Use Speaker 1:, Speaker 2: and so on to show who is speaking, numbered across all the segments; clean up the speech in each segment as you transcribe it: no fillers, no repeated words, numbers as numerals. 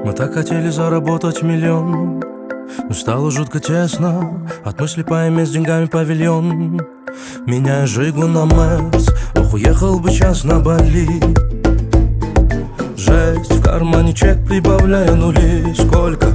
Speaker 1: Мы так хотели заработать миллион, но стало жутко тесно от мысли поиметь с деньгами павильон. Меняя Жигу на Мерс, ох, уехал бы час на Бали. Жесть, в кармане чек, прибавляя нули. Сколько?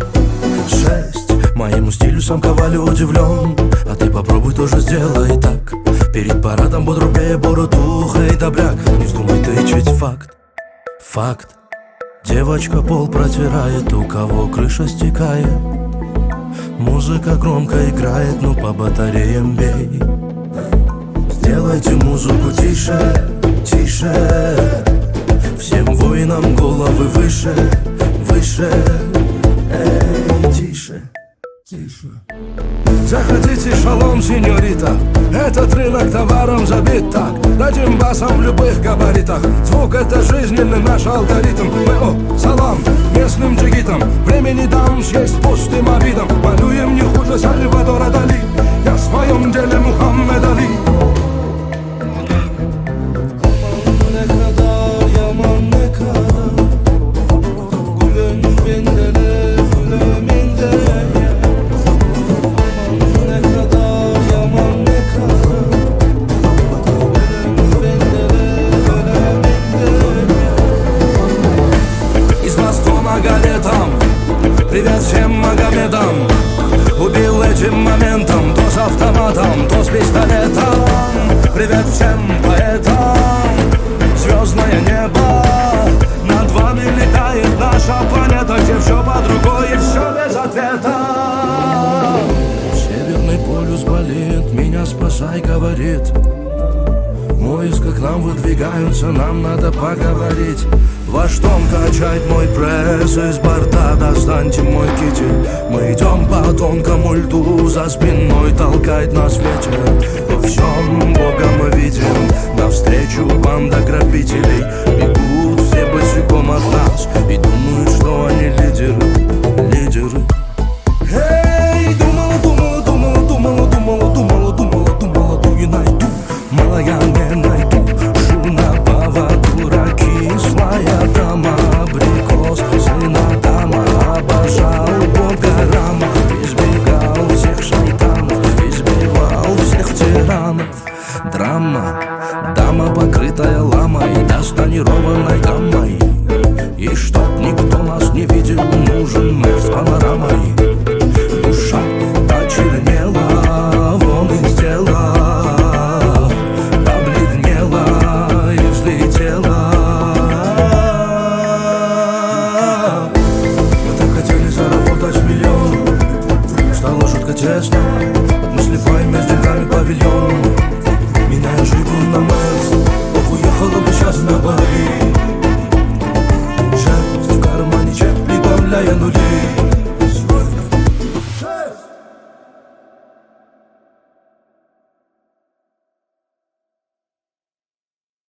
Speaker 1: 6. Моему стилю сам Коваль удивлен, а ты попробуй тоже сделай так. Перед парадом бодрубее бороду, хей, добряк, не вздумай тычить факт. Факт. Девочка пол протирает, у кого крыша стекает. Музыка громко играет, ну по батареям бей. Сделайте музыку тише, тише. Всем воинам головы выше, выше. Эй, тише, тише. Заходите, шалом, сеньорита. Этот рынок товаром забит так. Дадим басом в любых габаритах. Звук — это жизненный наш алгоритм. Мы, салам, местным джигитам. Времени дам съесть пустым обидом. Малюем не хуже Сальвадора Дали. Я в своем деле Мухаммед Али. Привет всем Магомедам. Убил этим моментом, то с автоматом, то с пистолетом. Привет всем поэтам. Звездное небо, над вами летает наша планета, где все по другой и все без ответа. Северный полюс болит, меня спасай, говорит. Войска к нам выдвигаются, нам надо поговорить. Ваш дом качает мой пресс, из борта достаньте мой китель. Мы идем по тонкому льду, за спиной толкает нас ветер. Во всем Бога мы видим, навстречу банда грабителей. Бегут все босиком от нас и думают, что они лидеры, лидеры. Эй, думала, и найду. Мало я не найду, жил на поводу раки. Злая дама, абрикос, сына дама. Обожал Бога Рама, избегал всех шайтанов, избивал всех тиранов. Драма, дама, покрытая ламой, да с тонированной гаммой. И чтоб никто нас не видел, нужен мэр с панорамой. Душа почернела, вон из дела. Честно, от мысли поймешь с деньгами павильон. Меняю Жигу на Мерс, ох, уехала бы сейчас на Бали. Жесть, в кармане чек, прибавляя нули.